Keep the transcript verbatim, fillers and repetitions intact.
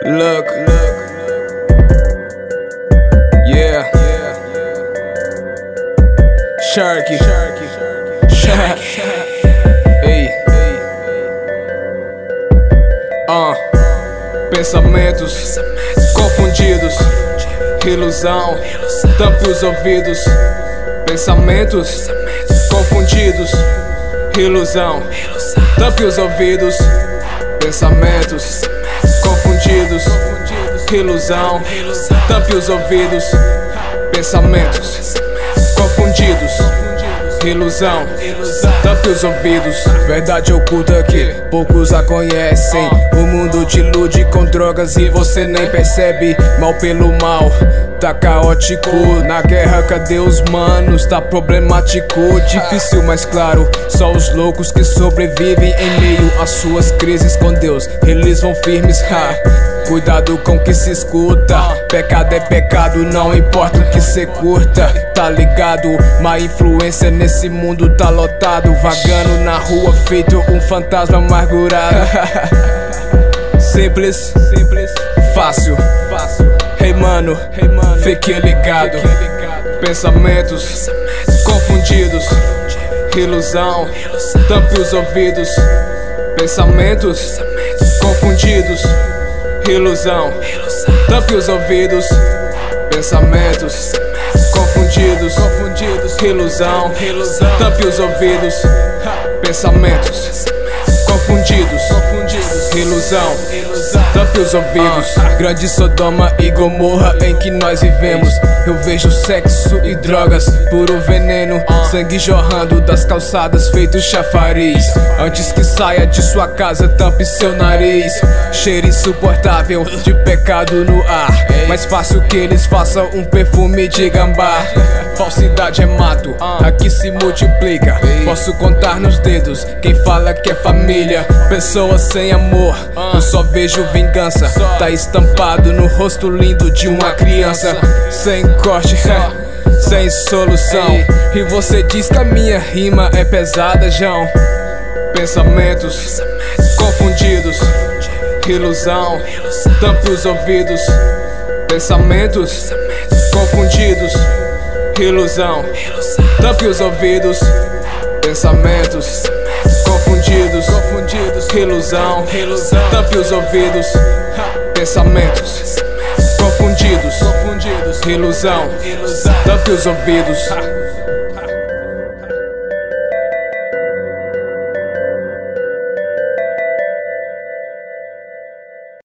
Look, yeah, Sharky, Sharky, ei, ah, pensamentos confundidos, ilusão, tampe os ouvidos. Pensamentos confundidos, ilusão, tampe os ouvidos. Pensamentos confundidos, ilusão, tampe os ouvidos. Pensamentos confundidos, ilusão, tampe os ouvidos. Verdade oculta que poucos a conhecem. O mundo te ilude com drogas e você nem percebe. Mal pelo mal, tá caótico. Na guerra cadê os manos? Tá problemático. Difícil, mas claro, só os loucos que sobrevivem em meio às suas crises com Deus. Eles vão firmes, ha. Cuidado com o que se escuta. Pecado é pecado, não importa o que cê curta. Tá ligado? Má influência nesse mundo tá lotado. Vagando na rua feito um fantasma amargurado. Simples, simples, fácil, fácil. Hey mano, hey mano, fique ligado. Pensamentos confundidos, ilusão, tampe os ouvidos. Pensamentos confundidos, ilusão, tampe os ouvidos. Pensamentos confundidos, confundidos, ilusão, tampe os ouvidos. Pensamentos confundidos, confundidos, ilusão, tampe os ouvidos. Grande Sodoma e Gomorra em que nós vivemos. Eu vejo sexo e drogas, puro veneno. Sangue jorrando das calçadas feito chafariz. Antes que saia de sua casa, tampe seu nariz. Cheiro insuportável de pecado no ar. Mais fácil que eles façam um perfume de gambá. Falsidade é mato, aqui se multiplica. Posso contar nos dedos quem fala que é família. Pessoas sem amor, eu só vejo vingança. Tá estampado no rosto lindo de uma criança. Sem corte, sem solução. E você diz que a minha rima é pesada, João. Pensamentos confundidos, ilusão, tampe os ouvidos. Pensamentos confundidos, ilusão, tampe os ouvidos. Pensamentos confundidos, confundidos, ilusão, tampe os ouvidos. Pensamentos confundidos, confundidos, ilusão, tampe os ouvidos.